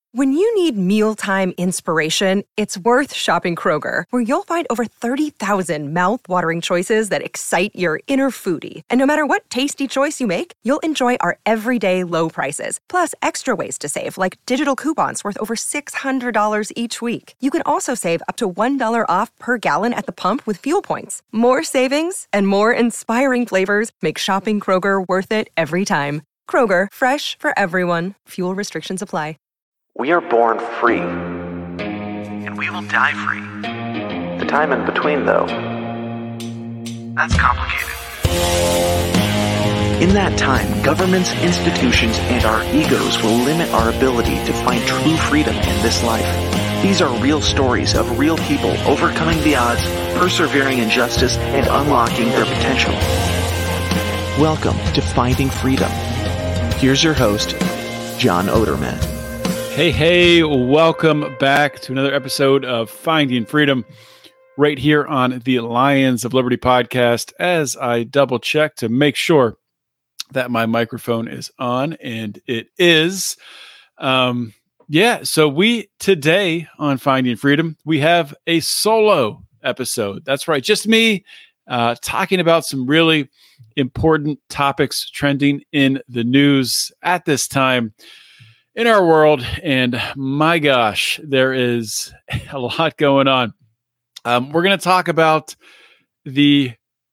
When you need mealtime inspiration, it's worth shopping Kroger, where you'll find over 30,000 mouth-watering choices that excite your inner foodie. And no matter what tasty choice you make, you'll enjoy our everyday low prices, plus extra ways to save, like digital coupons worth over $600 each week. You can also save up to $1 off per gallon at the pump with fuel points. More savings and more inspiring flavors make shopping Kroger worth it every time. Kroger, fresh for everyone. Fuel restrictions apply. We are born free, and we will die free. The time in between, though, that's complicated. In that time, governments, institutions, and our egos will limit our ability to find true freedom in this life. These are real stories of real people overcoming the odds, persevering in justice, and unlocking their potential. Welcome to Finding Freedom. Here's your host, John Odermatt. Hey, welcome back to another episode of Finding Freedom right here on the Lions of Liberty podcast, as I double check to make sure that my microphone is on, and it is. So we today on Finding Freedom, we have a solo episode. That's right, just me talking about some really important topics trending in the news at this time in our world. And my gosh, there is a lot going on. We're going to talk about the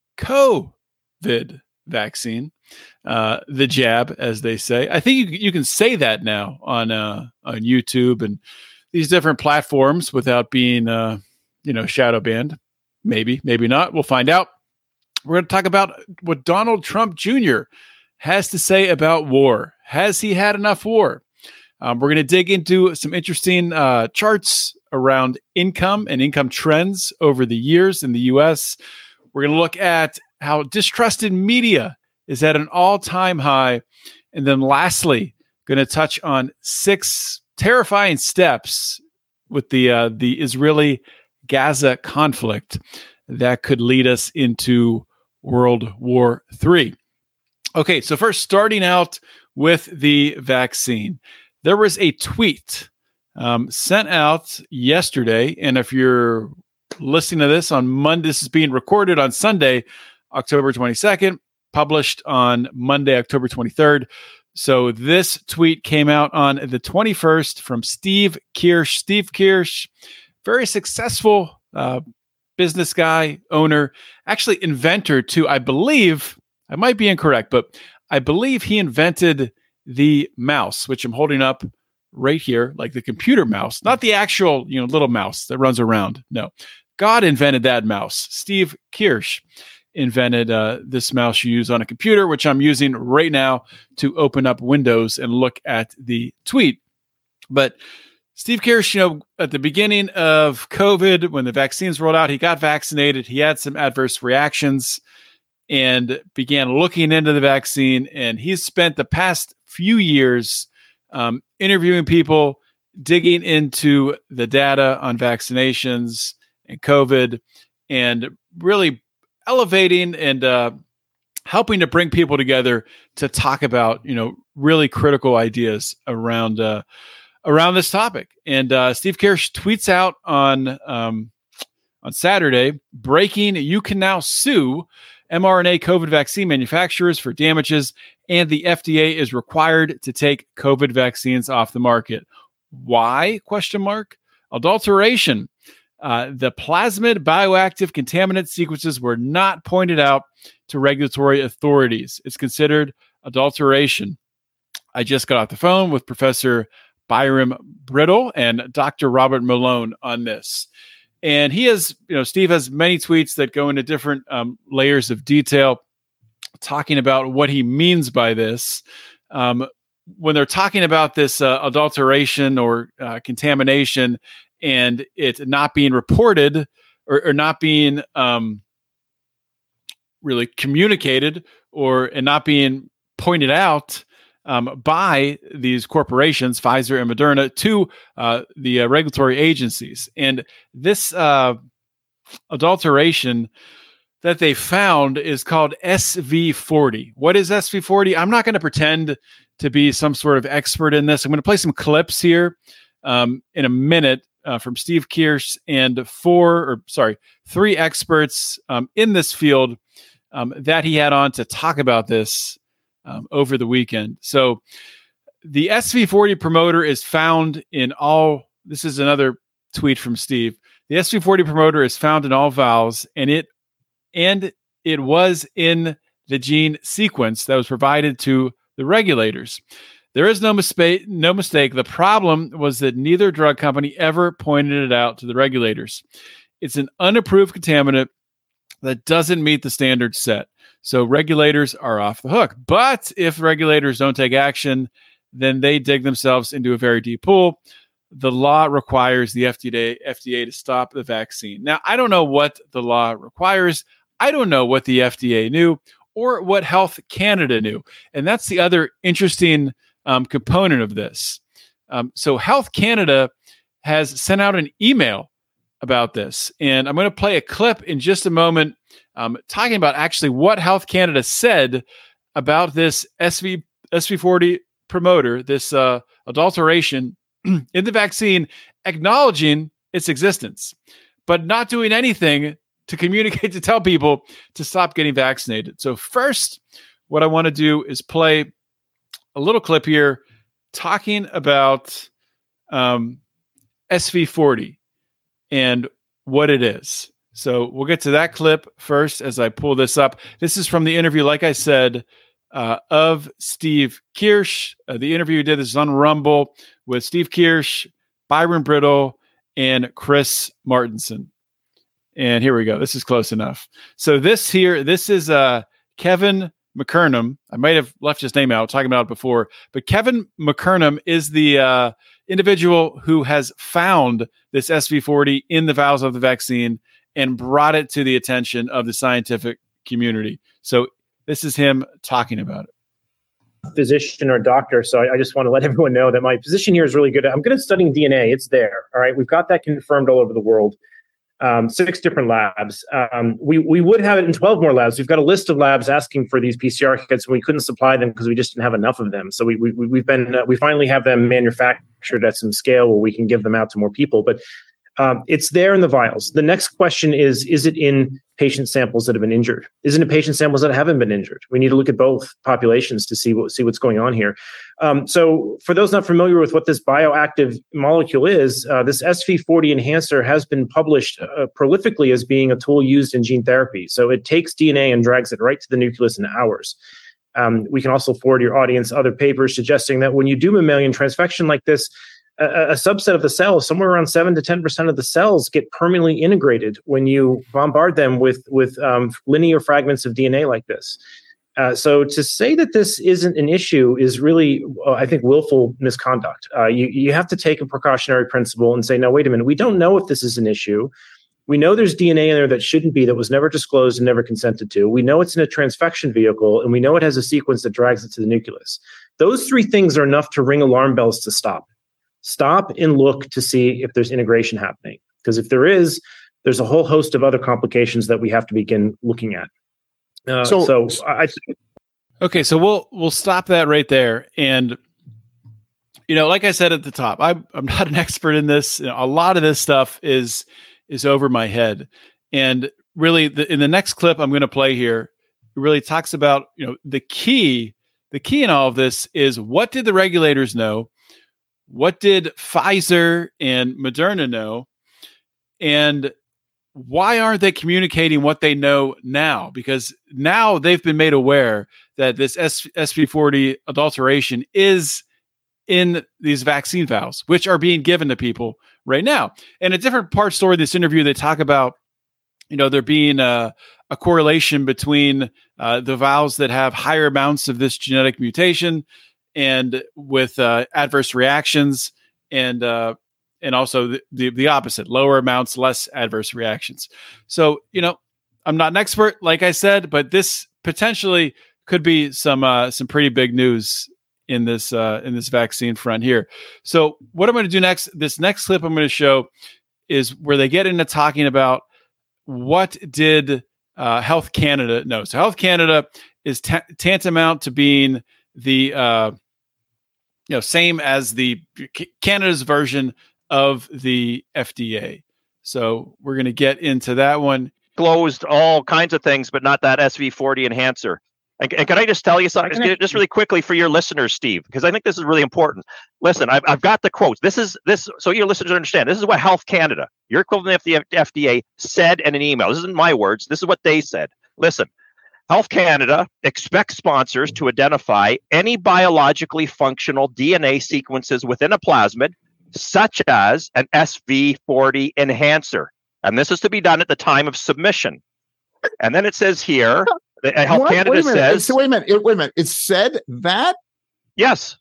COVID vaccine, the jab, as they say. I think you can say that now on YouTube and these different platforms without being, shadow banned. Maybe not. We'll find out. We're going to talk about what Donald Trump Jr. has to say about war. Has he had enough war? We're going to dig into some interesting charts around income and income trends over the years in the U.S. We're going to look at how distrusted media is at an all-time high. And then lastly, going to touch on 6 terrifying steps with the Israeli-Gaza conflict that could lead us into World War III. Okay, so first, starting out with the vaccine. There was a tweet sent out yesterday, and if you're listening to this on Monday, this is being recorded on Sunday, October 22nd, published on Monday, October 23rd. So this tweet came out on the 21st from Steve Kirsch. Steve Kirsch, very successful business guy, owner, actually inventor too. I believe, I might be incorrect, but I believe he invented the mouse, which I'm holding up right here, like the computer mouse, not the actual, little mouse that runs around. No, God invented that mouse. Steve Kirsch invented this mouse you use on a computer, which I'm using right now to open up Windows and look at the tweet. But Steve Kirsch, at the beginning of COVID, when the vaccines rolled out, he got vaccinated. He had some adverse reactions and began looking into the vaccine. And he's spent the past few years interviewing people, digging into the data on vaccinations and COVID, and really elevating and helping to bring people together to talk about, really critical ideas around this topic. And Steve Kirsch tweets out on Saturday, breaking, you can now sue mRNA COVID vaccine manufacturers for damages, and the FDA is required to take COVID vaccines off the market. Why? ? Adulteration. The plasmid bioactive contaminant sequences were not pointed out to regulatory authorities. It's considered adulteration. I just got off the phone with Professor Byram Brittle and Dr. Robert Malone on this. And he has, Steve has many tweets that go into different layers of detail, talking about what he means by this. When they're talking about this adulteration or contamination and it not being reported or not being really communicated and not being pointed out by these corporations, Pfizer and Moderna, to the regulatory agencies. And this adulteration that they found is called SV40. What is SV40? I'm not going to pretend to be some sort of expert in this. I'm going to play some clips here in a minute from Steve Kirsch and three experts in this field that he had on to talk about this over the weekend. So the SV40 promoter is found in all, this is another tweet from Steve. The SV40 promoter is found in all valves, and it was in the gene sequence that was provided to the regulators. There is no mistake. The problem was that neither drug company ever pointed it out to the regulators. It's an unapproved contaminant that doesn't meet the standards set. So regulators are off the hook. But if regulators don't take action, then they dig themselves into a very deep pool. The law requires the FDA to stop the vaccine. Now, I don't know what the law requires. I don't know what the FDA knew or what Health Canada knew. And that's the other interesting component of this. So Health Canada has sent out an email about this. And I'm going to play a clip in just a moment talking about actually what Health Canada said about this SV40 promoter, this adulteration in the vaccine, acknowledging its existence, but not doing anything to communicate, to tell people to stop getting vaccinated. So first, what I want to do is play a little clip here talking about SV40 and what it is. So we'll get to that clip first as I pull this up. This is from the interview, like I said, of Steve Kirsch. The interview he did, this is on Rumble with Steve Kirsch, Byron Brittle, and Chris Martenson. And here we go. This is close enough. So this is Kevin McKernam. I might have left his name out, talking about it before, but Kevin McKernam is the individual who has found this SV40 in the valves of the vaccine and brought it to the attention of the scientific community. So this is him talking about it. Physician or doctor. So I just want to let everyone know that my position here is really good. I'm good at studying DNA. It's there. All right. We've got that confirmed all over the world. 6 different labs. We would have it in 12 more labs. We've got a list of labs asking for these PCR kits, and we couldn't supply them because we just didn't have enough of them. So we finally have them manufactured at some scale where we can give them out to more people. But it's there in the vials. The next question is it in patient samples that have been injured? Is it in patient samples that haven't been injured? We need to look at both populations to see what's going on here. So for those not familiar with what this bioactive molecule is, this SV40 enhancer has been published prolifically as being a tool used in gene therapy. So it takes DNA and drags it right to the nucleus in hours. We can also forward your audience other papers suggesting that when you do mammalian transfection like this, a subset of the cells, somewhere around 7 to 10% of the cells, get permanently integrated when you bombard them with linear fragments of DNA like this. So to say that this isn't an issue is really, I think, willful misconduct. You have to take a precautionary principle and say, no, wait a minute, we don't know if this is an issue. We know there's DNA in there that shouldn't be, that was never disclosed and never consented to. We know it's in a transfection vehicle, and we know it has a sequence that drags it to the nucleus. Those 3 things are enough to ring alarm bells to stop. Stop and look to see if there's integration happening. Because if there is, there's a whole host of other complications that we have to begin looking at. Okay, so we'll stop that right there. And like I said at the top, I'm not an expert in this. A lot of this stuff is over my head. And really, in the next clip I'm going to play here, it really talks about the key in all of this is, what did the regulators know? What did Pfizer and Moderna know? And why aren't they communicating what they know now? Because now they've been made aware that this SV40 adulteration is in these vaccine vials, which are being given to people right now. And a different part story of this interview, they talk about, there being a correlation between the vials that have higher amounts of this genetic mutation and with adverse reactions, and also the opposite, lower amounts, less adverse reactions. So, I'm not an expert, like I said, but this potentially could be some pretty big news in this vaccine front here. So what I'm going to do next, this next clip I'm going to show is where they get into talking about what did Health Canada know. So Health Canada is tantamount to being the same as the Canada's version of the FDA. So we're going to get into that one. Closed all kinds of things, but not that SV40 enhancer. And can I just tell you something, just really quickly for your listeners, Steve, because I think this is really important. Listen, I've got the quotes. This so your listeners understand. This is what Health Canada, your equivalent of the FDA, said in an email. This isn't my words. This is what they said. Listen, Health Canada expects sponsors to identify any biologically functional DNA sequences within a plasmid, such as an SV40 enhancer. And this is to be done at the time of submission. And then it says here, Health Canada says... Wait a minute. It said that? Yes.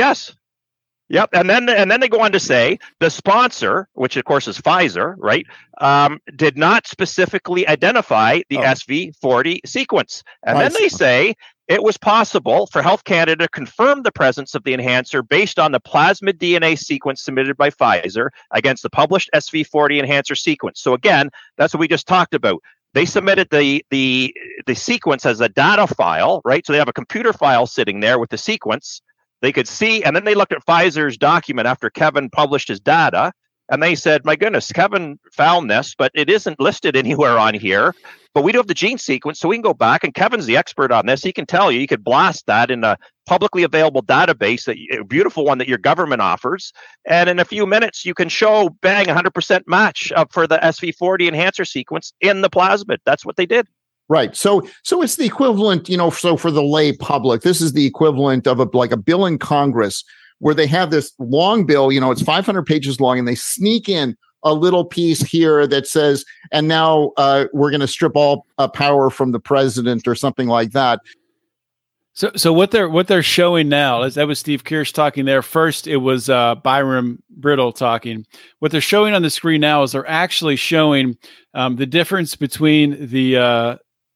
Yep. And then they go on to say the sponsor, which of course is Pfizer, right, did not specifically identify the SV40 sequence. And then they say it was possible for Health Canada to confirm the presence of the enhancer based on the plasmid DNA sequence submitted by Pfizer against the published SV40 enhancer sequence. So again, that's what we just talked about. They submitted the sequence as a data file, right? So they have a computer file sitting there with the sequence. They could see, and then they looked at Pfizer's document after Kevin published his data, and they said, my goodness, Kevin found this, but it isn't listed anywhere on here. But we do have the gene sequence, so we can go back, and Kevin's the expert on this. He can tell you, you could blast that in a publicly available database, a beautiful one that your government offers. And in a few minutes, you can show, bang, 100% match for the SV40 enhancer sequence in the plasmid. That's what they did. Right. So it's the equivalent, so for the lay public, this is the equivalent of a bill in Congress where they have this long bill, it's 500 pages long, and they sneak in a little piece here that says, and now we're going to strip all power from the president or something like that. So what they're showing now is, that was Steve Kirsch talking there. First, it was Byram Brittle talking. What they're showing on the screen now is they're actually showing the difference between the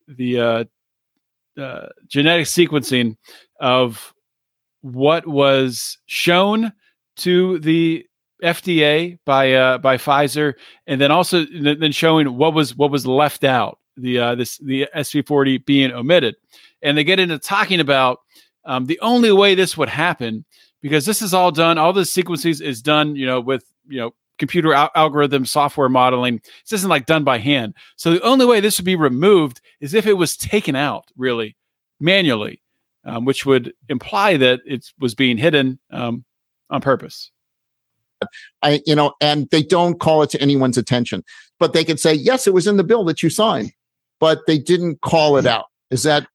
genetic sequencing of what was shown to the FDA by Pfizer, and then also then showing what was left out, the SV40 being omitted. And they get into talking about the only way this would happen, because this is all done, all the sequencing is done, with computer algorithm software modeling. This isn't like done by hand. So the only way this would be removed is if it was taken out really manually, which would imply that it was being hidden on purpose. And they don't call it to anyone's attention, but they could say, yes, it was in the bill that you signed, but they didn't call it out. It's not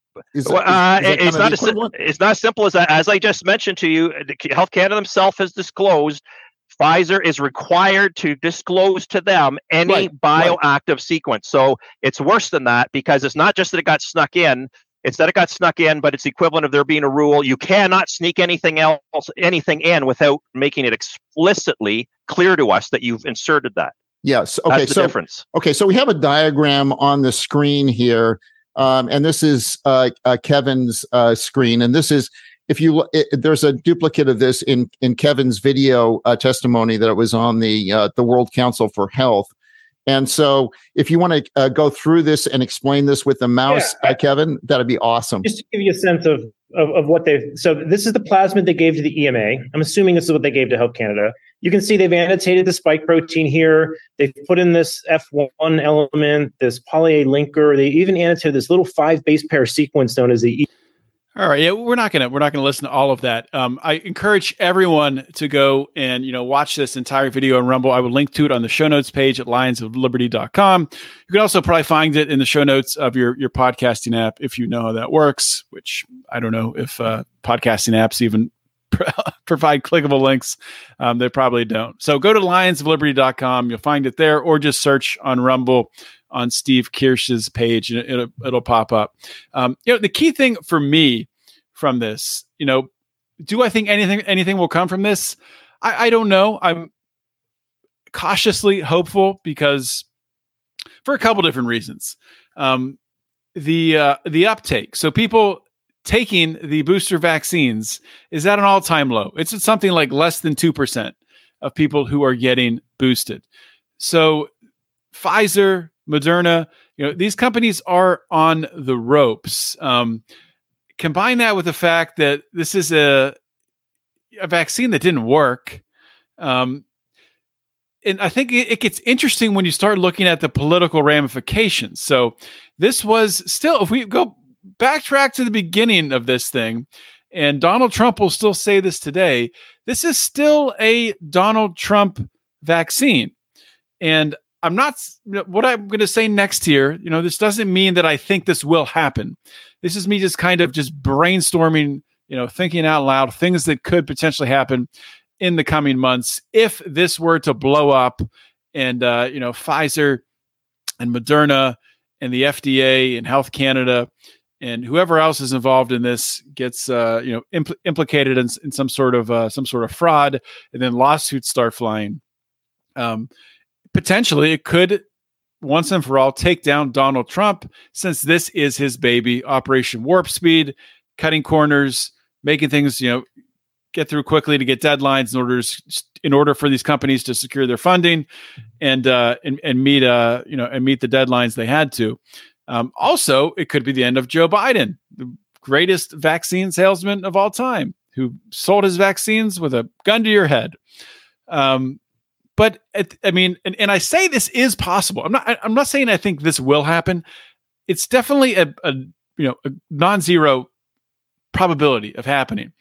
as simple as that. As I just mentioned to you, Health Canada themselves has disclosed Pfizer is required to disclose to them any bioactive sequence. So it's worse than that, because it's not just that it got snuck in. It's that it got snuck in, but it's equivalent of there being a rule. You cannot sneak anything in without making it explicitly clear to us that you've inserted that. Yes. Okay. That's the difference. Okay. So we have a diagram on the screen here. And this is Kevin's screen. And this is, there's a duplicate of this in Kevin's video testimony that it was on the World Council for Health. And so if you want to go through this and explain this with the mouse, Kevin, that'd be awesome. Just to give you a sense of what so this is the plasmid they gave to the EMA. I'm assuming this is what they gave to Health Canada. You can see they've annotated the spike protein here. They've put in this F1 element, this poly A linker. They even annotated this little 5 base pair sequence known as the All right, yeah, we're not gonna listen to all of that. I encourage everyone to go and watch this entire video on Rumble. I will link to it on the show notes page at lionsofliberty.com. You can also probably find it in the show notes of your podcasting app if you know how that works. Which I don't know if podcasting apps even provide clickable links. They probably don't. So go to lionsofliberty.com. You'll find it there, or just search on Rumble on Steve Kirsch's page, and it'll pop up. The key thing for me from this, do I think anything will come from this? I don't know. I'm cautiously hopeful, because for a couple different reasons. The uptake. So people taking the booster vaccines is at an all-time low. It's at something like less than 2% of people who are getting boosted. So Pfizer, Moderna, these companies are on the ropes. Combine that with the fact that this is a vaccine that didn't work. And I think it gets interesting when you start looking at the political ramifications. So this was still, if we go backtrack to the beginning of this thing, and Donald Trump will still say this today, this is still a Donald Trump vaccine. And I'm not, what I'm going to say next here, this doesn't mean that I think this will happen. This is me just kind of just brainstorming, thinking out loud, things that could potentially happen in the coming months if this were to blow up and, Pfizer and Moderna and the FDA and Health Canada and whoever else is involved in this gets, implicated in some sort of fraud, and then lawsuits start flying. Potentially, it could once and for all take down Donald Trump, since this is his baby. Operation Warp Speed, cutting corners, making things get through quickly to get deadlines in order for these companies to secure their funding and meet the deadlines they had to. Also, it could be the end of Joe Biden, the greatest vaccine salesman of all time, who sold his vaccines with a gun to your head. But I say this is possible. I'm not saying I think this will happen. It's definitely a non-zero probability of happening.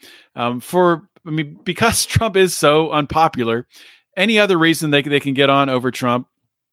Because Trump is so unpopular, any other reason they can get on over Trump,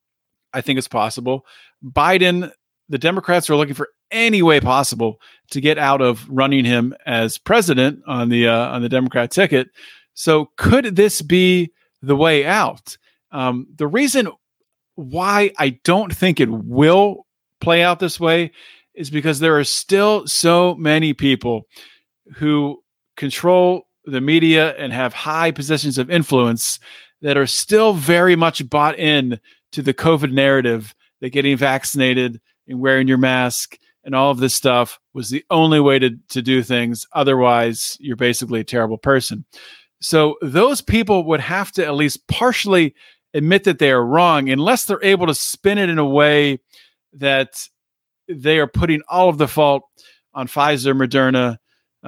I think it's possible. Biden, the Democrats are looking for any way possible to get out of running him as president on the Democrat ticket. So could this be the way out? The reason why I don't think it will play out this way is because there are still so many people who control the media and have high positions of influence that are still very much bought in to the COVID narrative that getting vaccinated and wearing your mask and all of this stuff was the only way to do things. Otherwise, you're basically a terrible person. So those people would have to at least partially admit that they are wrong, unless they're able to spin it in a way that they are putting all of the fault on Pfizer, Moderna.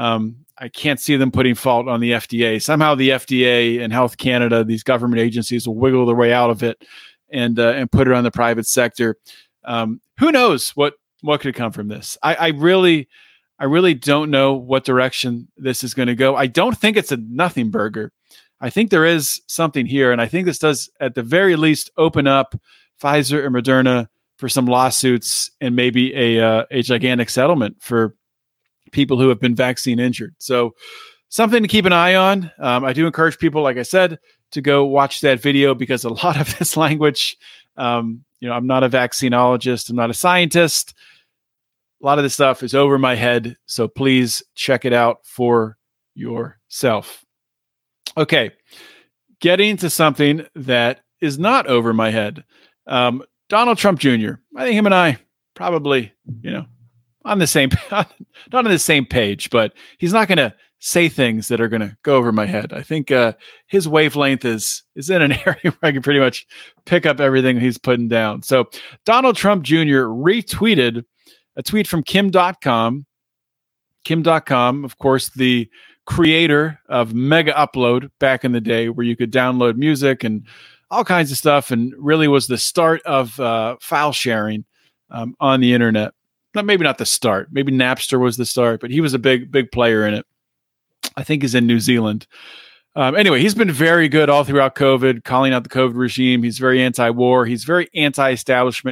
I can't see them putting fault on the FDA. Somehow the FDA and Health Canada, these government agencies, will wiggle their way out of it and put it on the private sector. Who knows what could come from this? I really don't know what direction this is going to go. I don't think it's a nothing burger. I think there is something here, and I think this does, at the very least, open up Pfizer and Moderna for some lawsuits and maybe a gigantic settlement for people who have been vaccine injured. So something to keep an eye on. I do encourage people, like I said, to go watch that video, because a lot of this language, I'm not a vaccinologist, I'm not a scientist. A lot of this stuff is over my head, so please check it out for yourself. Okay, getting to something that is not over my head. Donald Trump Jr. I think him and I probably, on the same, not on the same page, but he's not going to say things that are going to go over my head. I think his wavelength is in an area where I can pretty much pick up everything he's putting down. So Donald Trump Jr. retweeted a tweet from Kim Dotcom. Kim Dotcom, of course, the creator of Mega Upload back in the day, where you could download music and all kinds of stuff, and really was the start of file sharing on the internet. Maybe not the start. Maybe Napster was the start, but he was a big player in it. I think he's in New Zealand. Anyway, he's been very good all throughout COVID, calling out the COVID regime. He's very anti-war. He's very anti-establishment,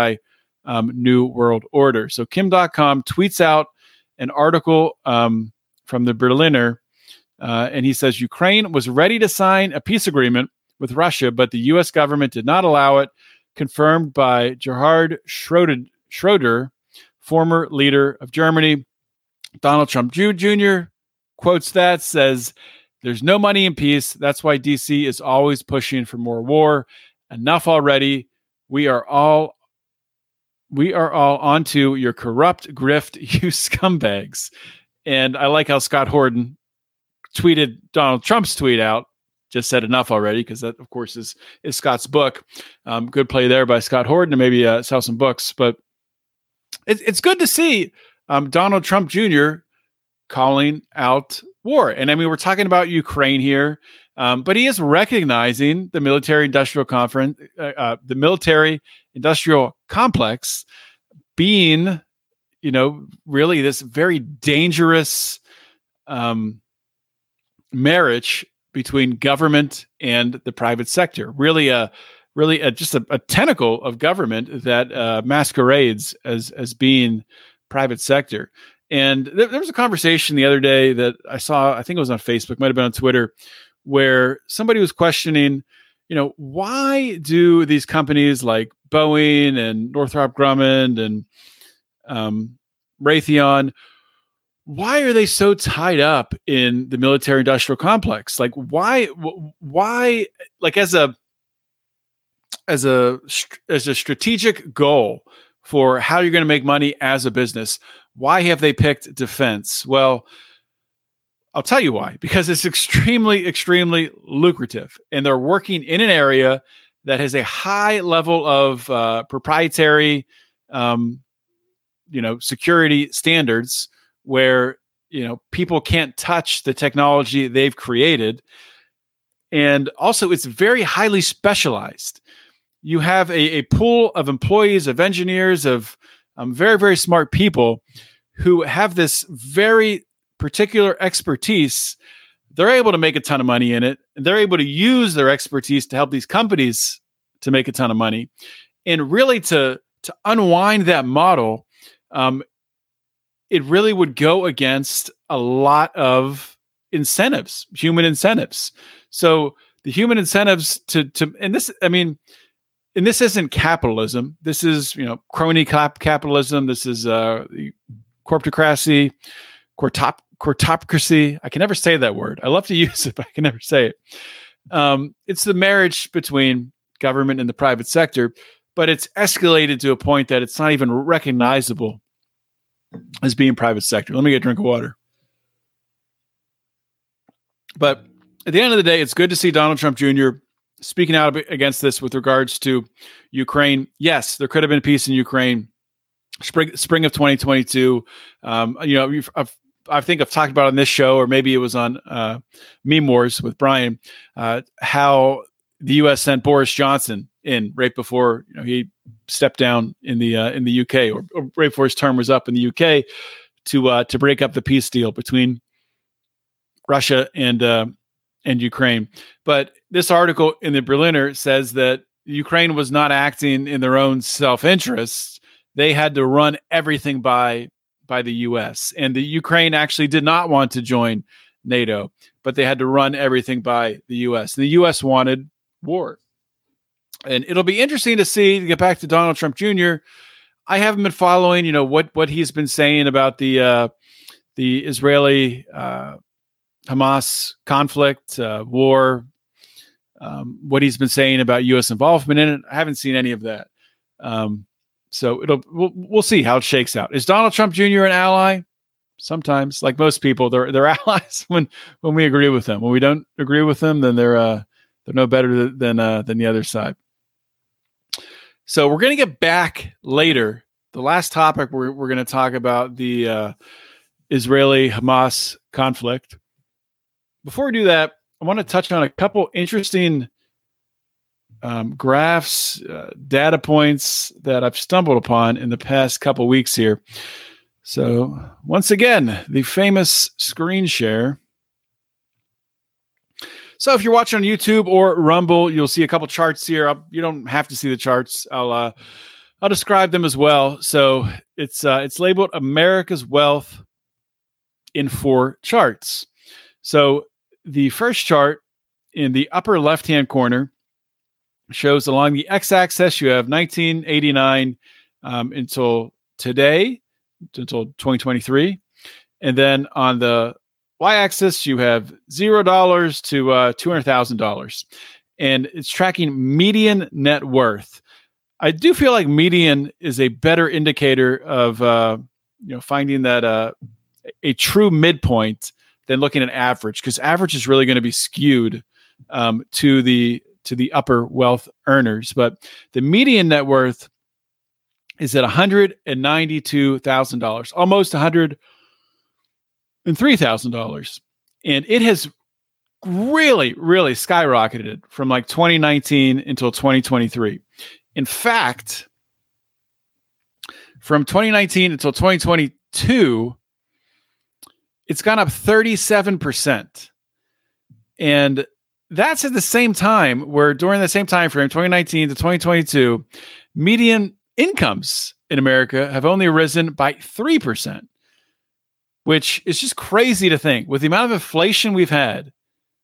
anti-New World Order. So Kim Dotcom tweets out an article from the Berliner, and he says, Ukraine was ready to sign a peace agreement with Russia, but the U.S. government did not allow it, confirmed by Gerhard Schroeder, former leader of Germany. Donald Trump Jr. quotes that, says, "There's no money in peace. That's why D.C. is always pushing for more war. Enough already. We are all onto your corrupt grift, you scumbags." And I like how Scott Horton tweeted Donald Trump's tweet out, just said enough already, because that, of course, is Scott's book. Good play there by Scott Horton to maybe sell some books. But it's good to see Donald Trump Jr. calling out war. And I mean, we're talking about Ukraine here, but he is recognizing the military-industrial complex being, really this very dangerous marriage between government and the private sector. Really just a tentacle of government that masquerades as being private sector. And there was a conversation the other day that I saw, I think it was on Facebook, might have been on Twitter, where somebody was questioning, why do these companies like Boeing and Northrop Grumman and Raytheon, why are they so tied up in the military industrial complex? Like why, like as a strategic goal for how you're going to make money as a business, why have they picked defense? Well, I'll tell you why. Because it's extremely, extremely lucrative. And they're working in an area that has a high level of proprietary, security standards where, people can't touch the technology they've created. And also, it's very highly specialized. You have a pool of employees, of engineers, of very, very smart people who have this very particular expertise. They're able to make a ton of money in it. And they're able to use their expertise to help these companies to make a ton of money. And really to unwind that model, it really would go against a lot of incentives, human incentives. So the human incentives and this, and this isn't capitalism. This is, crony capitalism. This is corporatocracy, cortopocracy. I can never say that word. I love to use it, but I can never say it. It's the marriage between government and the private sector, but it's escalated to a point that it's not even recognizable as being private sector. Let me get a drink of water. But at the end of the day, it's good to see Donald Trump Jr. speaking out against this with regards to Ukraine. Yes, there could have been peace in Ukraine. Spring of 2022. I think I've talked about on this show, or maybe it was on Meme Wars with Brian, how the U.S. sent Boris Johnson in right before he stepped down in the UK, or right before his term was up in the UK, to break up the peace deal between Russia and Ukraine. But this article in the Berliner says that Ukraine was not acting in their own self-interest. They had to run everything by the U.S. And the Ukraine actually did not want to join NATO, but they had to run everything by the U.S. And the U.S. wanted war. And it'll be interesting to see, to get back to Donald Trump Jr., I haven't been following, what he's been saying about the Israeli Hamas conflict, war, what he's been saying about U.S. involvement in it. I haven't seen any of that. So we'll see how it shakes out. Is Donald Trump Jr. an ally? Sometimes, like most people, they're allies when we agree with them. When we don't agree with them, then they're no better than the other side. So we're going to get back later. The last topic we're going to talk about the Israeli Hamas conflict. Before we do that, I want to touch on a couple interesting graphs, data points that I've stumbled upon in the past couple weeks here. So once again, the famous screen share. So if you're watching on YouTube or Rumble, you'll see a couple charts here. You don't have to see the charts. I'll describe them as well. So it's labeled America's Wealth in 4 charts. So the first chart in the upper left-hand corner shows along the x-axis you have 1989 until today, until 2023. And then on the y-axis, you have $0 to $200,000. And it's tracking median net worth. I do feel like median is a better indicator of finding that a true midpoint than looking at average, because average is really going to be skewed to the upper wealth earners. But the median net worth is at $192,000, almost $103,000. And it has really, really skyrocketed from like 2019 until 2023. In fact, from 2019 until 2022, it's gone up 37%. And that's at the same time where during the same time frame, 2019 to 2022, median incomes in America have only risen by 3%, which is just crazy to think. With the amount of inflation we've had,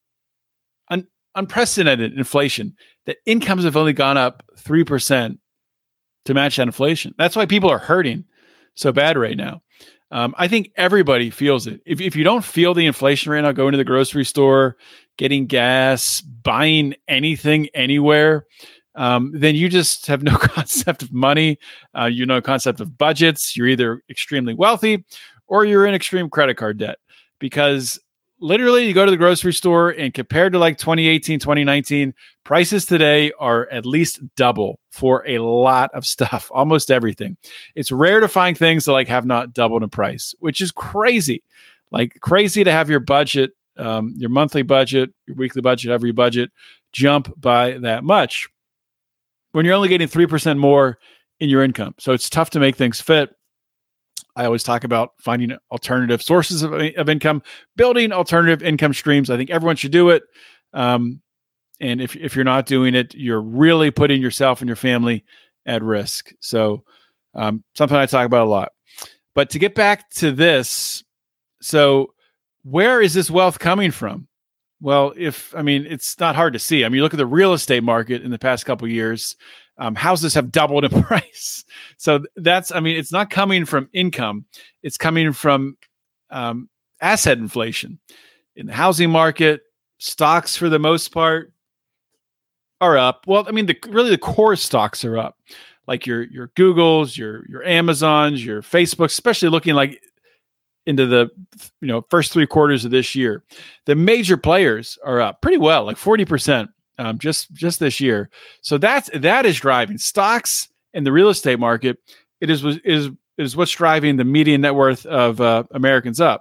unprecedented inflation, that incomes have only gone up 3% to match that inflation. That's why people are hurting so bad right now. I think everybody feels it. If you don't feel the inflation right now, going to the grocery store, getting gas, buying anything anywhere, then you just have no concept of money. No concept of budgets. You're either extremely wealthy or you're in extreme credit card debt, because literally you go to the grocery store and compared to like 2018, 2019, prices today are at least double for a lot of stuff, almost everything. It's rare to find things that like have not doubled in price, which is crazy. Like crazy to have your budget, your monthly budget, your weekly budget, every budget jump by that much when you're only getting 3% more in your income. So it's tough to make things fit. I always talk about finding alternative sources of income, building alternative income streams. I think everyone should do it. And if you're not doing it, you're really putting yourself and your family at risk. So something I talk about a lot. But to get back to this, so where is this wealth coming from? Well, it's not hard to see. You look at the real estate market in the past couple of years. Houses have doubled in price. So it's not coming from income. It's coming from asset inflation. In the housing market, stocks for the most part are up. Well, the core stocks are up. Like your Googles, your Amazons, your Facebooks, especially looking like into the first 3 quarters of this year. The major players are up pretty well, like 40%. Just this year. So that is driving stocks and the real estate market. It is what's driving the median net worth of Americans up.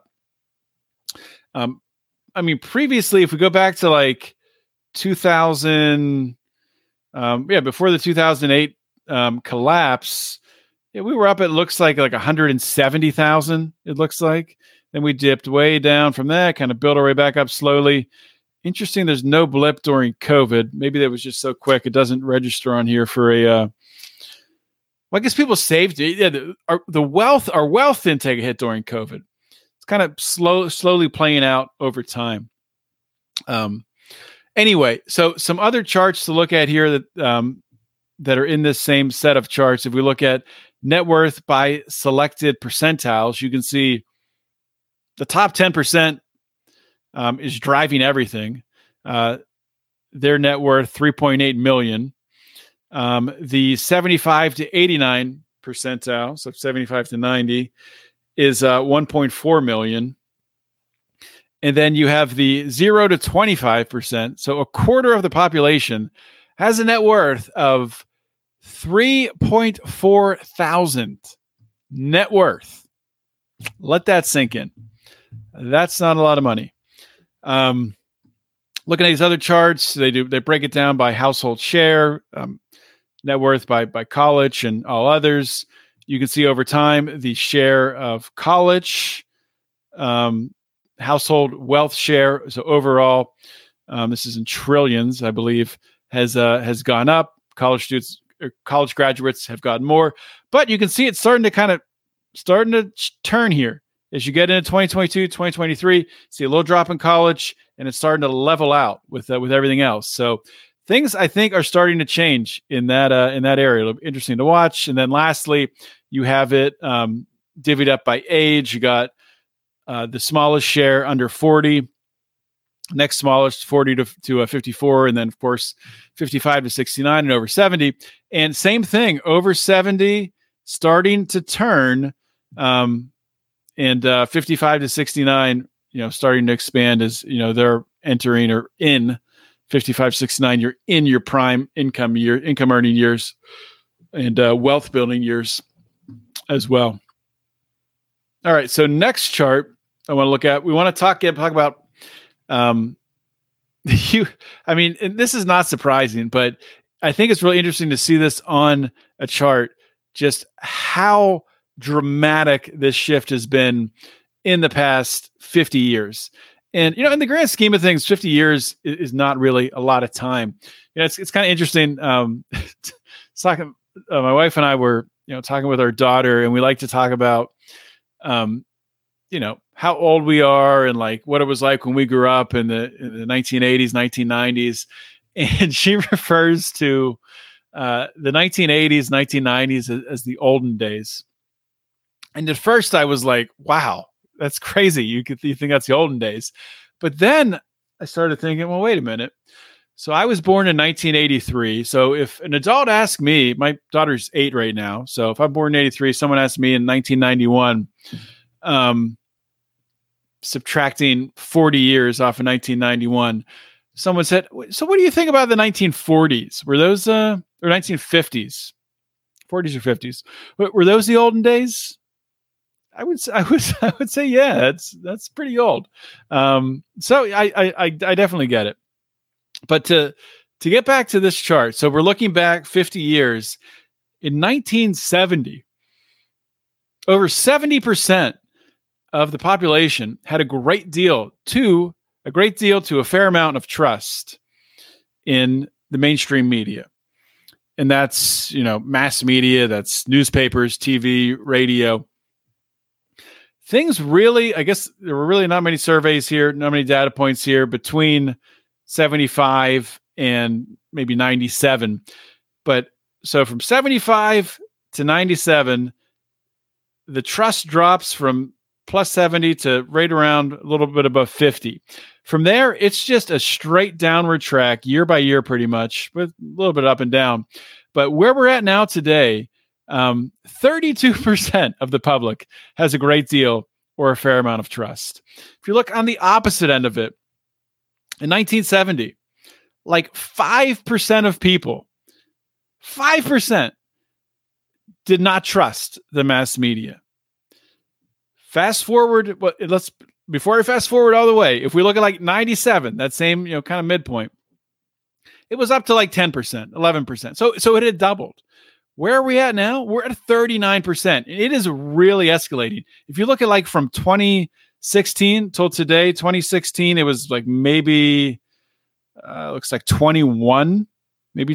Previously, if we go back to like 2000, before the 2008 collapse, we were up. It looks like 170,000. It looks like. Then we dipped way down from that, kind of built our way back up slowly. Interesting, there's no blip during COVID. Maybe that was just so quick it doesn't register on here for a. I guess people saved it. Yeah, our wealth intake hit during COVID. It's kind of slowly playing out over time. Anyway, so some other charts to look at here that are in this same set of charts. If we look at net worth by selected percentiles, you can see the top 10%. Is driving everything. Their net worth, 3.8 million. The 75 to 89 percentile, so 75 to 90, is 1.4 million. And then you have the 0 to 25%. So a quarter of the population has a net worth of 3.4 thousand net worth. Let that sink in. That's not a lot of money. Looking at these other charts, they break it down by household share, net worth by college, and all others. You can see over time the share of college, household wealth share. So overall, this is in trillions, I believe, has gone up. College graduates have gotten more, but you can see it's starting to turn here. As you get into 2022, 2023, see a little drop in college, and it's starting to level out with everything else. So things I think are starting to change in that area. It'll be interesting to watch. And then lastly, you have it divvied up by age. You got the smallest share under 40, next smallest 40 to 54, and then of course 55 to 69 and over 70. And same thing, over 70 starting to turn. And 55 to 69, starting to expand as, they're entering or in 55, 69, you're in your prime income earning years and wealth building years as well. All right. So next chart I want to look at, we want to talk about And this is not surprising, but I think it's really interesting to see this on a chart, just how dramatic this shift has been in the past 50 years. And, in the grand scheme of things, 50 years is not really a lot of time. It's kind of interesting. Talking, my wife and I were, talking with our daughter, and we like to talk about, how old we are and like what it was like when we grew up in the 1980s, 1990s. And she refers to the 1980s, 1990s as the olden days. And at first I was like, wow, that's crazy. You think that's the olden days. But then I started thinking, well, wait a minute. So I was born in 1983. So if an adult asked me, my daughter's 8 right now. So if I'm born in 83, someone asked me in 1991, subtracting 40 years off of 1991, someone said, so what do you think about the 1940s? Were those, or 1950s, 40s or 50s? Were those the olden days? I would say, yeah, that's pretty old. So I definitely get it. But to get back to this chart, so we're looking back 50 years. In 1970, over 70% of the population had a great deal to a fair amount of trust in the mainstream media. And that's, mass media, that's newspapers, TV, radio. Things really, I guess there were really not many surveys here, not many data points here between 75 and maybe 97. But so from 75 to 97, the trust drops from plus 70 to right around a little bit above 50. From there, it's just a straight downward track year by year, pretty much, with a little bit up and down. But where we're at now today, 32% of the public has a great deal or a fair amount of trust. If you look on the opposite end of it, in 1970, like 5% of people, 5% did not trust the mass media. Fast forward, before I fast forward all the way, if we look at like 97, that same, kind of midpoint, it was up to like 10%, 11%. So it had doubled. Where are we at now? We're at 39%. It is really escalating. If you look at like from 2016 till today, 2016, it was like maybe, looks like 21, maybe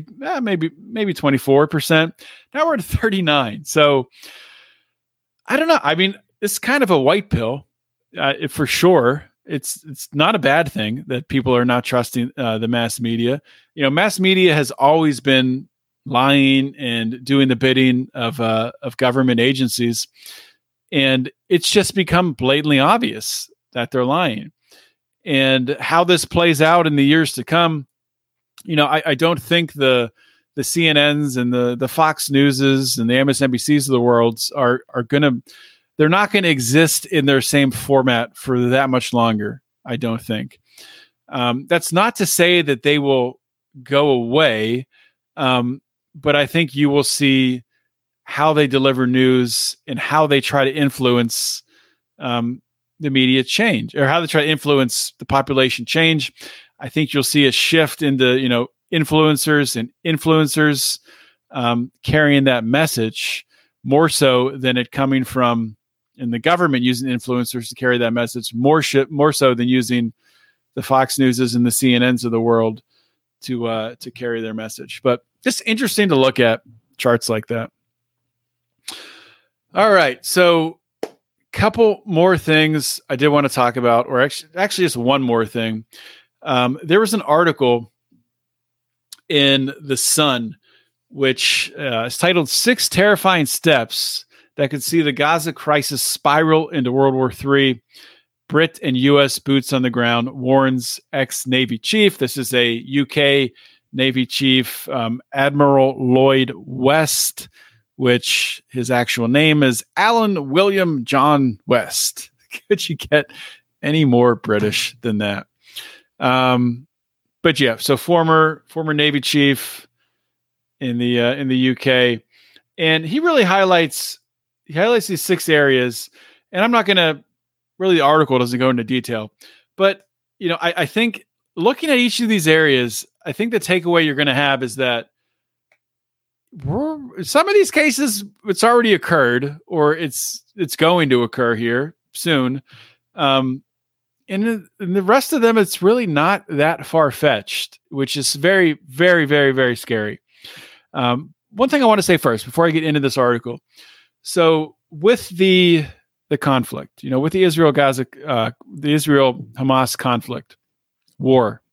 24%. Now we're at 39. So I don't know. I mean, it's kind of a white pill, for sure. It's not a bad thing that people are not trusting the mass media. Mass media has always been lying and doing the bidding of government agencies, and it's just become blatantly obvious that they're lying. And how this plays out in the years to come, I don't think the CNNs and the Fox Newses and the MSNBCs of the world are gonna. They're not going to exist in their same format for that much longer, I don't think. That's not to say that they will go away, but I think you will see how they deliver news and how they try to influence the media change, or how they try to influence the population change. I think you'll see a shift into influencers and influencers carrying that message more so than it coming from in the government using influencers to carry that message, more so than using the Fox Newses and the CNNs of the world to carry their message. But just interesting to look at charts like that. All right, so couple more things I did want to talk about, or actually just one more thing. There was an article in The Sun which is titled 6 Terrifying Steps That Could See the Gaza Crisis Spiral into World War III. Brit and U.S. boots on the ground warns ex-Navy chief. This is a UK Navy chief, Admiral Lloyd West, which his actual name is Alan William John West. Could you get any more British than that? But yeah, so former Navy chief in the UK, and he really highlights these 6 areas. And I'm not going to really, the article doesn't go into detail, but I think looking at each of these areas, I think the takeaway you're going to have is that some of these cases, it's already occurred, or it's going to occur here soon. And the rest of them, it's really not that far-fetched, which is very, very, very, very scary. One thing I want to say first, before I get into this article. So with the conflict, with the Israel-Hamas conflict, war,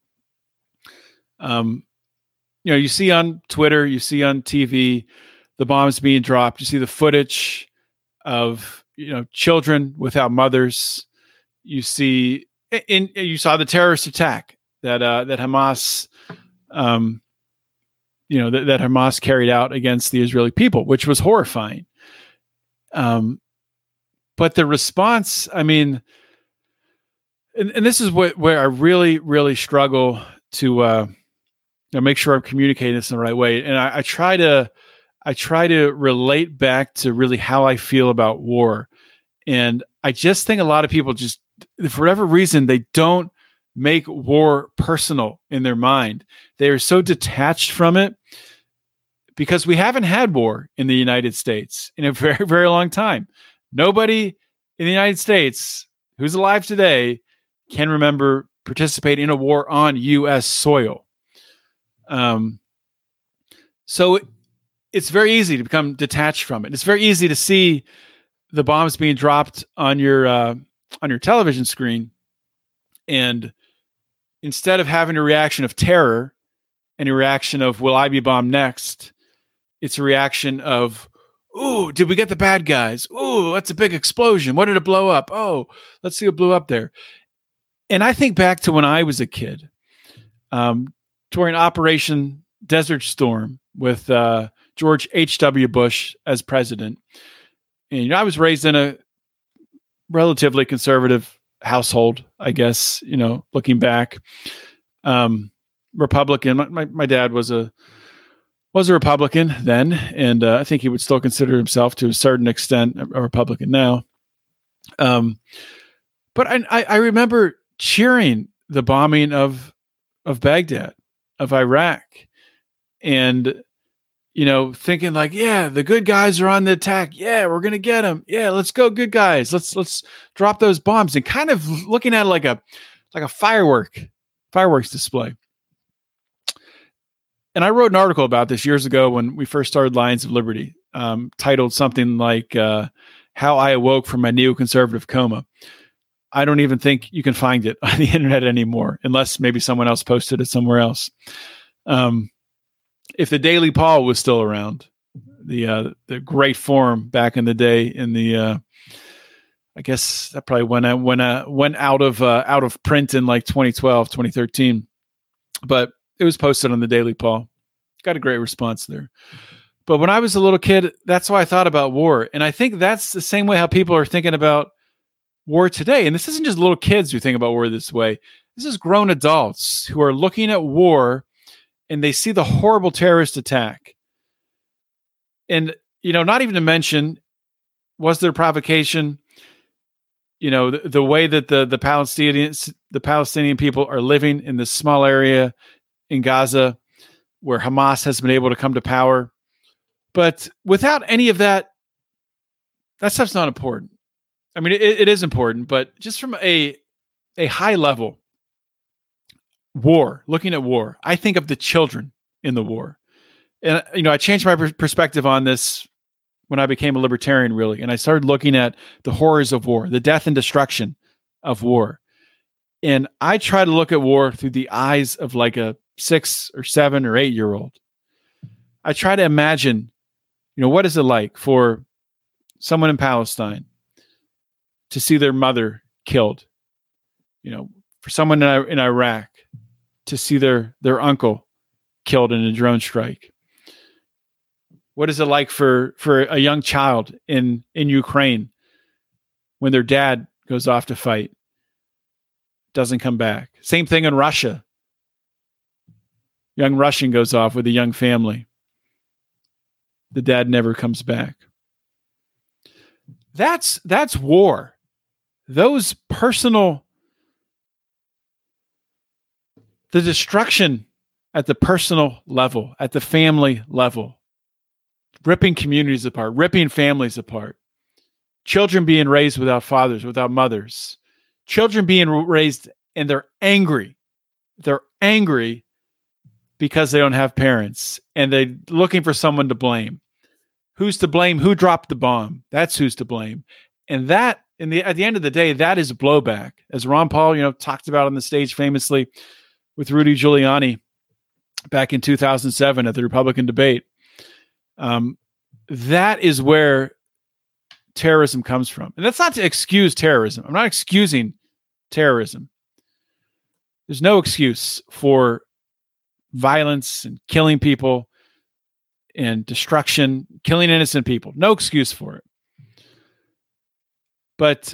you see on Twitter, you see on TV, the bombs being dropped. You see the footage of, children without mothers. You saw the terrorist attack that Hamas, that Hamas carried out against the Israeli people, which was horrifying. But the response, and this is where I really, really struggle to make sure I'm communicating this in the right way. And I try to relate back to really how I feel about war. And I just think a lot of people just, for whatever reason, they don't make war personal in their mind. They are so detached from it because we haven't had war in the United States in a very, very long time. Nobody in the United States who's alive today can remember participating in a war on U.S. soil. So it's very easy to become detached from it. It's very easy to see the bombs being dropped on your television screen, and instead of having a reaction of terror and a reaction of, will I be bombed next? It's a reaction of, ooh, did we get the bad guys? Ooh, that's a big explosion. What did it blow up? Oh, let's see what blew up there. And I think back to when I was a kid, during Operation Desert Storm with George H.W. Bush as president. And I was raised in a relatively conservative household, I guess, looking back. Republican. My dad was a Republican then, and I think he would still consider himself to a certain extent a Republican now. But I remember cheering the bombing of Baghdad, of Iraq, and thinking like, yeah, the good guys are on the attack. Yeah, we're gonna get them. Yeah, let's go, good guys. Let's drop those bombs, and kind of looking at it like a fireworks display. And I wrote an article about this years ago when we first started Lions of Liberty, titled something like "How I Awoke from My Neoconservative Coma." I don't even think you can find it on the internet anymore, unless maybe someone else posted it somewhere else. If the Daily Paul was still around, the great forum back in the day, in the I guess that probably went out of print in like 2012, 2013, but it was posted on the Daily Paul. Got a great response there. But when I was a little kid, that's how I thought about war, and I think that's the same way how people are thinking about war today. And this isn't just little kids who think about war this way. This is grown adults who are looking at war and they see the horrible terrorist attack. And, not even to mention, was there provocation? The way that the Palestinian people are living in this small area in Gaza where Hamas has been able to come to power. But without any of that stuff's not important. I mean, it is important, but just from a high level, war, looking at war, I think of the children in the war. And, I changed my perspective on this when I became a libertarian, really. And I started looking at the horrors of war, the death and destruction of war. And I try to look at war through the eyes of like a 6 or 7 or 8-year-old. I try to imagine, what is it like for someone in Palestine to see their mother killed, for someone in Iraq to see their uncle killed in a drone strike. What is it like for a young child in Ukraine when their dad goes off to fight, doesn't come back? Same thing in Russia. Young Russian goes off with a young family. The dad never comes back. That's war. Those personal The destruction at the personal level, at the family level, ripping communities apart, ripping families apart, children being raised without fathers, without mothers, children being raised and they're angry. They're angry because they don't have parents and they're looking for someone to blame. Who's to blame? Who dropped the bomb? That's who's to blame. And that, at the end of the day, that is blowback. As Ron Paul, talked about on the stage famously with Rudy Giuliani back in 2007 at the Republican debate. That is where terrorism comes from. And that's not to excuse terrorism. I'm not excusing terrorism. There's no excuse for violence and killing people and destruction, killing innocent people. No excuse for it. But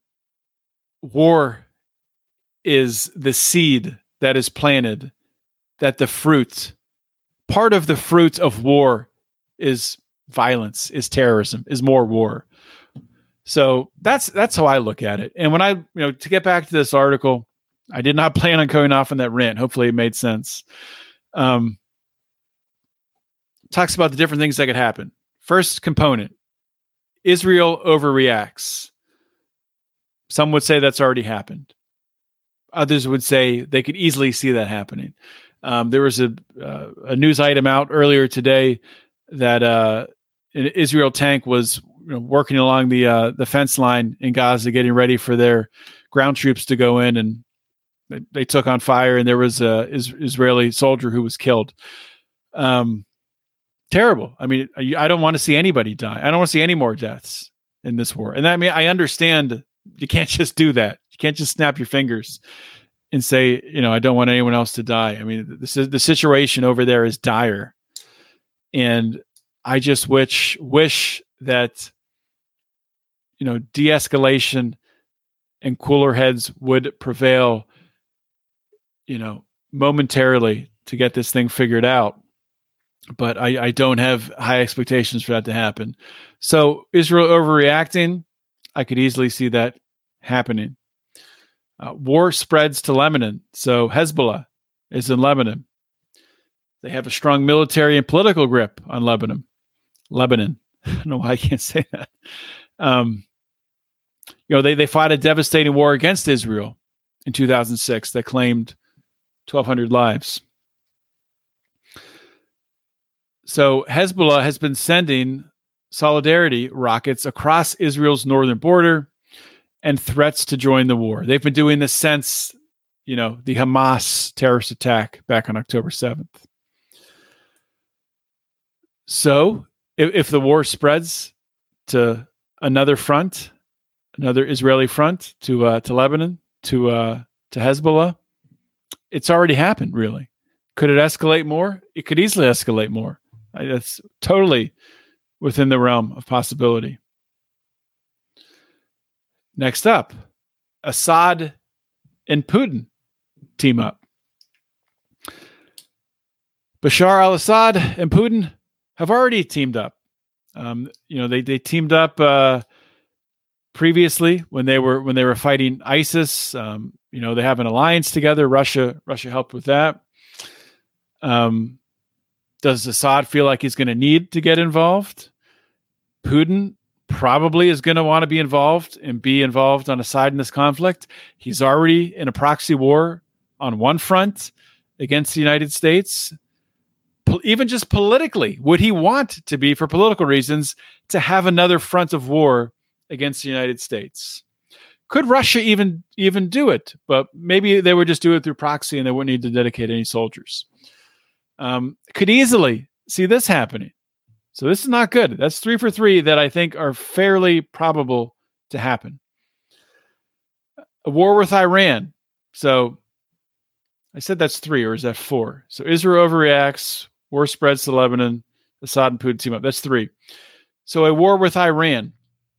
war is the seed that is planted, that part of the fruit of war is violence, is terrorism, is more war. So that's how I look at it. And when to get back to this article, I did not plan on going off on that rant. Hopefully it made sense. Talks about the different things that could happen. First component, Israel overreacts. Some would say that's already happened. Others would say they could easily see that happening. There was a news item out earlier today that an Israel tank was working along the fence line in Gaza, getting ready for their ground troops to go in, and they took on fire, and there was a Israeli soldier who was killed. Terrible. I mean, I don't want to see anybody die. I don't want to see any more deaths in this war. And I understand you can't just do that. You can't just snap your fingers and say, I don't want anyone else to die. I mean, the situation over there is dire. And I just wish that, de-escalation and cooler heads would prevail, momentarily to get this thing figured out. But I don't have high expectations for that to happen. So Israel overreacting, I could easily see that happening. War spreads to Lebanon. So Hezbollah is in Lebanon. They have a strong military and political grip on Lebanon. I don't know why I can't say that. They fought a devastating war against Israel in 2006 that claimed 1,200 lives. So Hezbollah has been sending solidarity rockets across Israel's northern border and threats to join the war. They've been doing this since, the Hamas terrorist attack back on October 7th. So if the war spreads to another front, another Israeli front to Lebanon, to Hezbollah, it's already happened, really. Could it escalate more? It could easily escalate more. That's totally within the realm of possibility. Next up, Assad and Putin team up. Bashar al-Assad and Putin have already teamed up. They teamed up previously when they were fighting ISIS. They have an alliance together. Russia helped with that. Does Assad feel like he's going to need to get involved? Putin probably is going to want to be involved on a side in this conflict. He's already in a proxy war on one front against the United States. Even just politically, would he want to be, for political reasons, to have another front of war against the United States? Could Russia even do it? But maybe they would just do it through proxy and they wouldn't need to dedicate any soldiers. Could easily see this happening. So this is not good. That's 3 for 3 that I think are fairly probable to happen. A war with Iran. So I said that's 3, or is that 4? So Israel overreacts, war spreads to Lebanon, Assad and Putin team up. That's 3. So a war with Iran.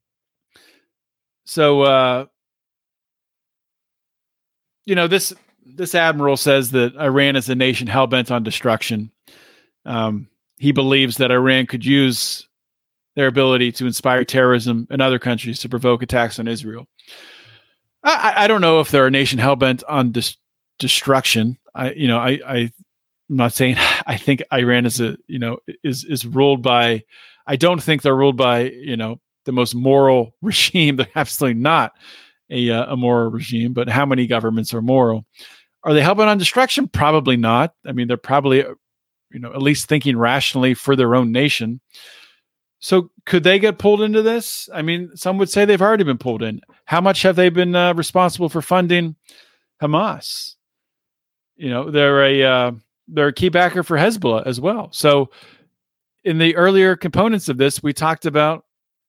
So, this admiral says that Iran is a nation hell-bent on destruction. He believes that Iran could use their ability to inspire terrorism in other countries to provoke attacks on Israel. I don't know if they're a nation hell-bent on destruction. I'm not saying I think Iran is is ruled by. I don't think they're ruled by the most moral regime. They're absolutely not a moral regime. But how many governments are moral? Are they helping on destruction? Probably not. I mean, they're probably at least thinking rationally for their own nation. So could they get pulled into this? I mean, some would say they've already been pulled in. How much have they been responsible for funding Hamas? They're a key backer for Hezbollah as well. So in the earlier components of this, we talked about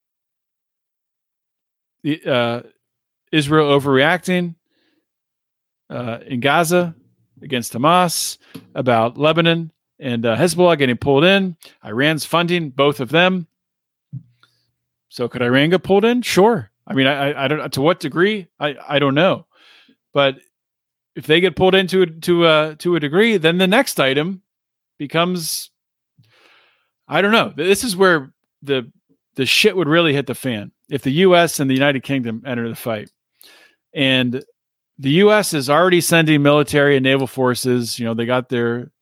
the Israel overreacting in Gaza against Hamas, about Lebanon and Hezbollah getting pulled in. Iran's funding both of them. So could Iran get pulled in? Sure. I mean, I don't know to what degree. I don't know, but if they get pulled into to a degree, then the next item becomes, I don't know. This is where the shit would really hit the fan if the U.S. and the United Kingdom enter the fight. And the U.S. is already sending military and naval forces. They got their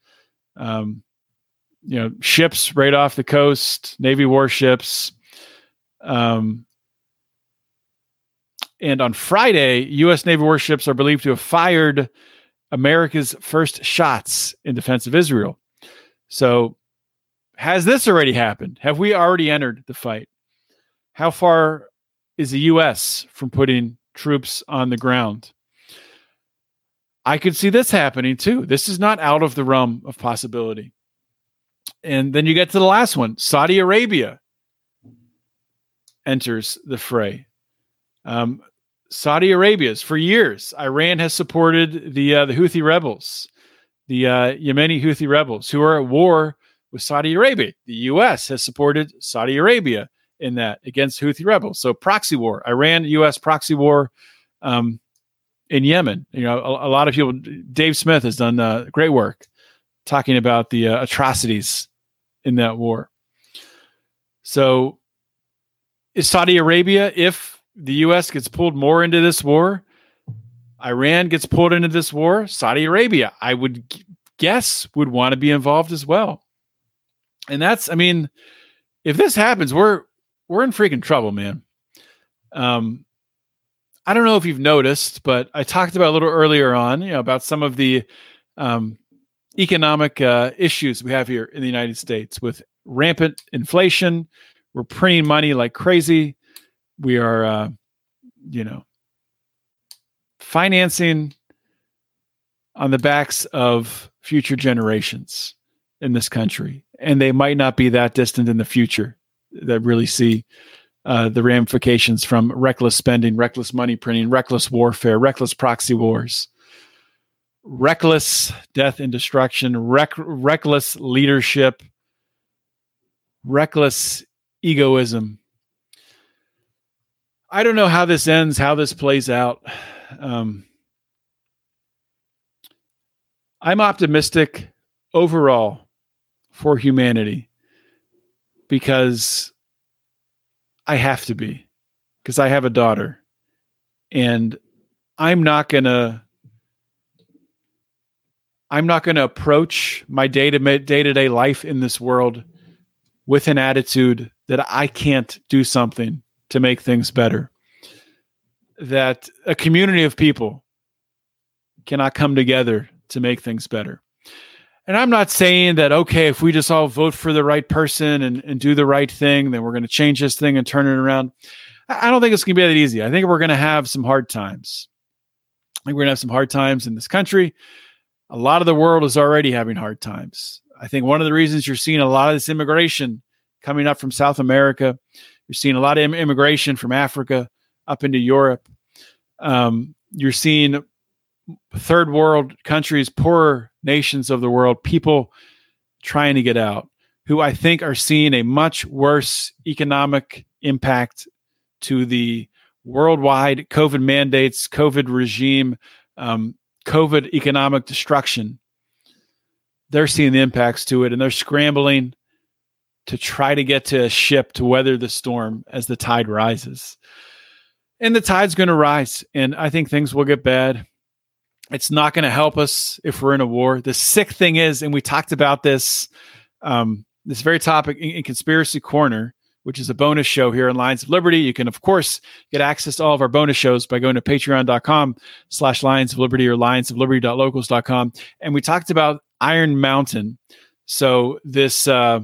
ships right off the coast, Navy warships. And on Friday, U.S. Navy warships are believed to have fired America's first shots in defense of Israel. So has this already happened? Have we already entered the fight? How far is the U.S. from putting troops on the ground? I could see this happening too. This is not out of the realm of possibility. And then you get to the last one. Saudi Arabia enters the fray. Saudi Arabia's for years, Iran has supported the Houthi rebels, the Yemeni Houthi rebels who are at war with Saudi Arabia. The U.S. has supported Saudi Arabia in that against Houthi rebels. So proxy war, Iran, U.S. proxy war in Yemen. A lot of people, Dave Smith has done great work talking about the atrocities in that war. So is Saudi Arabia, if the U.S. gets pulled more into this war, Iran gets pulled into this war, Saudi Arabia, I would guess, would want to be involved as well. And that's, I mean, if this happens, we're in freaking trouble, man. I don't know if you've noticed, but I talked about a little earlier on, about some of the economic issues we have here in the United States with rampant inflation. We're printing money like crazy. We are, financing on the backs of future generations in this country. And they might not be that distant in the future that really see the ramifications from reckless spending, reckless money printing, reckless warfare, reckless proxy wars, reckless death and destruction, reckless leadership, reckless egoism. I don't know how this ends, how this plays out. I'm optimistic overall for humanity because I have to be, because I have a daughter, and I'm not going to approach my day-to-day life in this world with an attitude that I can't do something to make things better, that a community of people cannot come together to make things better. And I'm not saying that, okay, if we just all vote for the right person and do the right thing, then we're going to change this thing and turn it around. I don't think it's going to be that easy. I think we're going to have some hard times. I think we're going to have some hard times in this country. A lot of the world is already having hard times. I think one of the reasons you're seeing a lot of this immigration coming up from South America, you're seeing a lot of immigration from Africa up into Europe. You're seeing third world countries, poorer nations of the world, people trying to get out, who I think are seeing a much worse economic impact to the worldwide COVID mandates, COVID regime, COVID economic destruction. They're seeing the impacts to it, and they're scrambling to try to get to a ship to weather the storm as the tide rises. And the tide's going to rise, and I think things will get bad. It's not going to help us if we're in a war. The sick thing is, and we talked about this, this very topic in Conspiracy Corner, which is a bonus show here on Lions of Liberty. You can, of course, get access to all of our bonus shows by going to patreon.com/Lions of Liberty or lionsofliberty.locals.com. And we talked about Iron Mountain. So this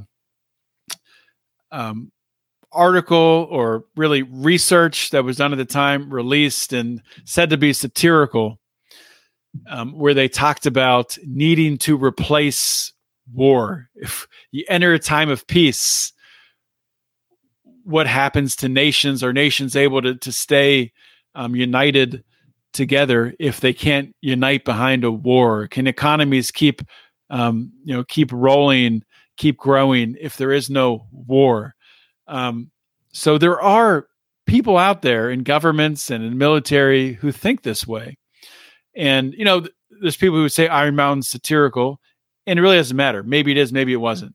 article, or really research that was done at the time, released and said to be satirical, where they talked about needing to replace war. If you enter a time of peace, what happens to nations? Are nations able to stay united together if they can't unite behind a war? Can economies keep rolling, keep growing if there is no war? So there are people out there in governments and in military who think this way. And, there's people who say Iron Mountain's satirical, and it really doesn't matter. Maybe it is, maybe it wasn't.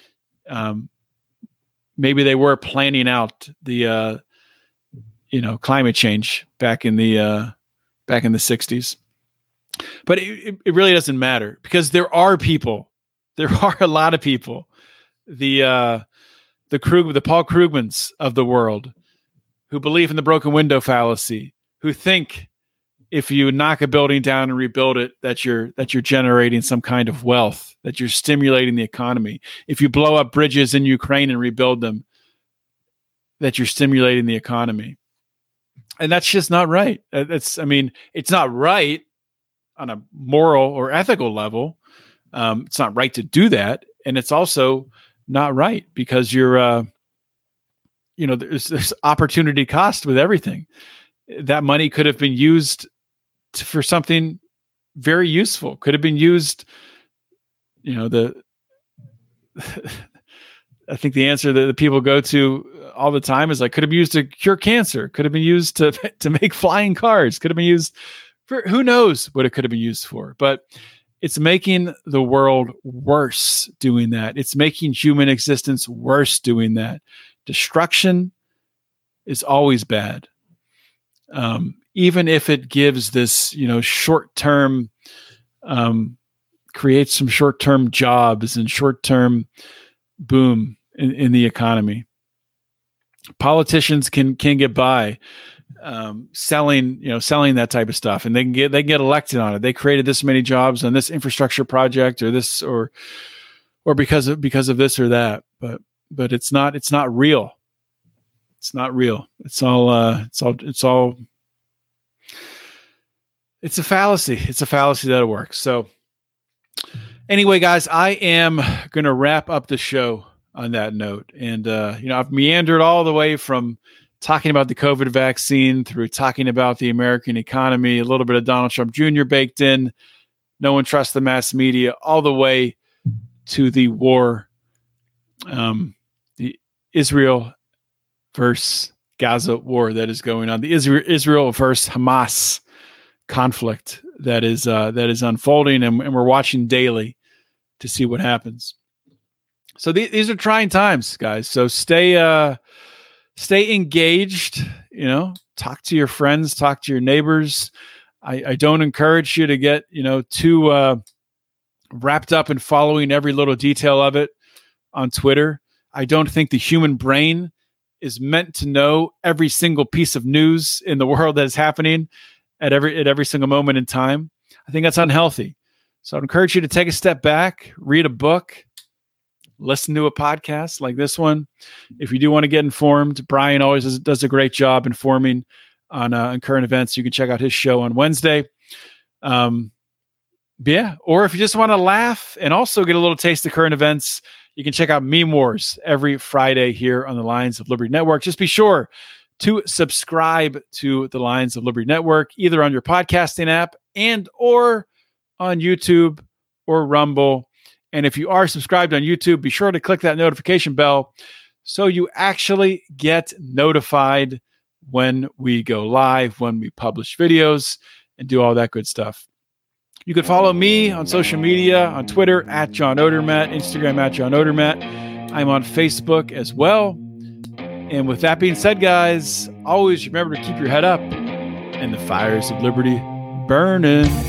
Maybe they were planning out the, climate change back in the 60s. But it really doesn't matter, because there are a lot of people, the Paul Krugmans of the world, who believe in the broken window fallacy, who think if you knock a building down and rebuild it, that you're generating some kind of wealth, that you're stimulating the economy. If you blow up bridges in Ukraine and rebuild them, that you're stimulating the economy. And that's just not right. It's not right on a moral or ethical level. It's not right to do that. And it's also not right because you're, there's opportunity cost with everything. That money could have been used for something very useful. Could have been used, I think the answer that the people go to all the time is like, could have been used to cure cancer, could have been used to make flying cars, could have been used for, who knows what it could have been used for. But it's making the world worse doing that. It's making human existence worse doing that. Destruction is always bad. Even if it gives this, short-term, creates some short-term jobs and short-term boom in the economy. Politicians can get by selling that type of stuff, and they can get elected on it. They created this many jobs on this infrastructure project or this or because of this or that. But it's not real. It's not real. It's a fallacy. It's a fallacy that it works. So anyway, guys, I am going to wrap up the show on that note. And, I've meandered all the way from talking about the COVID vaccine through talking about the American economy, a little bit of Donald Trump Jr. baked in, no one trusts the mass media, all the way to the war, the Israel versus Gaza war that is going on, the Israel versus Hamas conflict that is unfolding, and we're watching daily to see what happens. So these are trying times, guys. So stay engaged. Talk to your friends, talk to your neighbors. I don't encourage you to get too wrapped up in following every little detail of it on Twitter. I don't think the human brain is meant to know every single piece of news in the world that is happening at every single moment in time. I think that's unhealthy. So I'd encourage you to take a step back, read a book, listen to a podcast like this one. If you do want to get informed, Brian always does a great job informing on current events. You can check out his show on Wednesday. Or if you just want to laugh and also get a little taste of current events, you can check out Meme Wars every Friday here on the Lions of Liberty Network. Just be sure to subscribe to the Lions of Liberty Network, either on your podcasting app and or on YouTube or Rumble. And if you are subscribed on YouTube, be sure to click that notification bell so you actually get notified when we go live, when we publish videos, and do all that good stuff. You can follow me on social media, on Twitter at John Odermatt, Instagram at John Odermatt. I'm on Facebook as well. And with that being said, guys, always remember to keep your head up and the fires of liberty burning.